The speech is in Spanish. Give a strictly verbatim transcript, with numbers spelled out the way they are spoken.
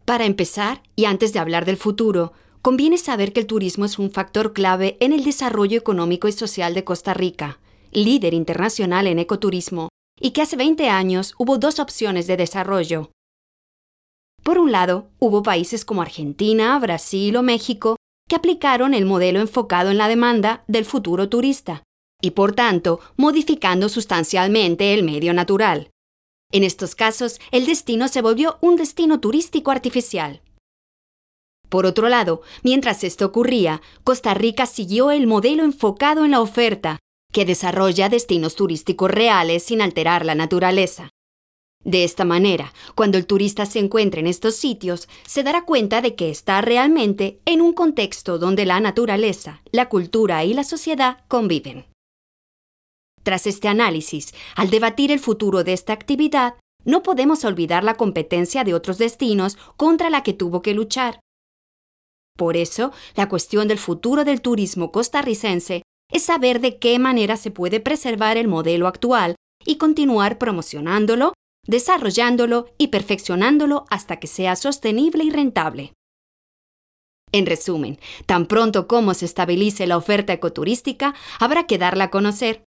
Para empezar, y antes de hablar del futuro, conviene saber que el turismo es un factor clave en el desarrollo económico y social de Costa Rica, líder internacional en ecoturismo, y que hace veinte años hubo dos opciones de desarrollo. Por un lado, hubo países como Argentina, Brasil o México que aplicaron el modelo enfocado en la demanda del futuro turista, y por tanto, modificando sustancialmente el medio natural. En estos casos, el destino se volvió un destino turístico artificial. Por otro lado, mientras esto ocurría, Costa Rica siguió el modelo enfocado en la oferta, que desarrolla destinos turísticos reales sin alterar la naturaleza. De esta manera, cuando el turista se encuentre en estos sitios, se dará cuenta de que está realmente en un contexto donde la naturaleza, la cultura y la sociedad conviven. Tras este análisis, al debatir el futuro de esta actividad, no podemos olvidar la competencia de otros destinos contra la que tuvo que luchar. Por eso, la cuestión del futuro del turismo costarricense es saber de qué manera se puede preservar el modelo actual y continuar promocionándolo, desarrollándolo y perfeccionándolo hasta que sea sostenible y rentable. En resumen, tan pronto como se estabilice la oferta ecoturística, habrá que darla a conocer.